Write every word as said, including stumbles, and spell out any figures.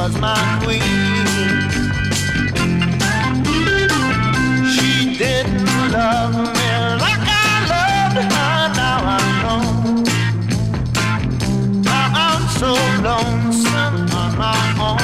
was my queen. She didn't love me like I loved her. Now I know. Now I'm so lonesome on my own.